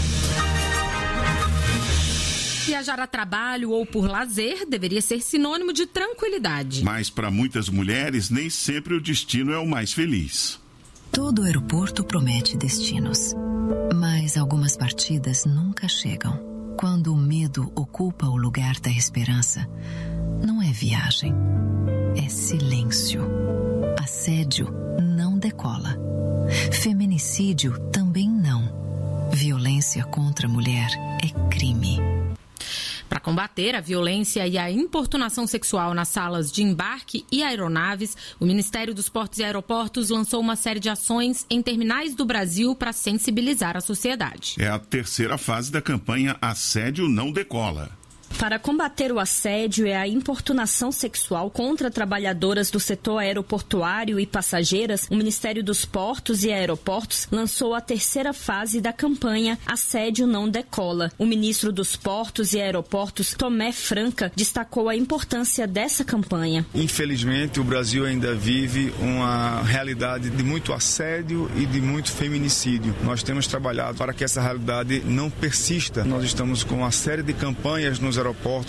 Viajar a trabalho ou por lazer deveria ser sinônimo de tranquilidade. Mas para muitas mulheres, nem sempre o destino é o mais feliz. Todo aeroporto promete destinos, mas algumas partidas nunca chegam. Quando o medo ocupa o lugar da esperança, não é viagem, é silêncio. Assédio não decola. Feminicídio também não. Violência contra a mulher é crime. Para combater a violência e a importunação sexual nas salas de embarque e aeronaves, o Ministério dos Portos e Aeroportos lançou uma série de ações em terminais do Brasil para sensibilizar a sociedade. É a terceira fase da campanha Assédio Não Decola. Para combater o assédio e a importunação sexual contra trabalhadoras do setor aeroportuário e passageiras, o Ministério dos Portos e Aeroportos lançou a terceira fase da campanha Assédio Não Decola. O ministro dos Portos e Aeroportos, Tomé Franca, destacou a importância dessa campanha. Infelizmente, o Brasil ainda vive uma realidade de muito assédio e de muito feminicídio. Nós temos trabalhado para que essa realidade não persista. Nós estamos com uma série de campanhas nos aeroportos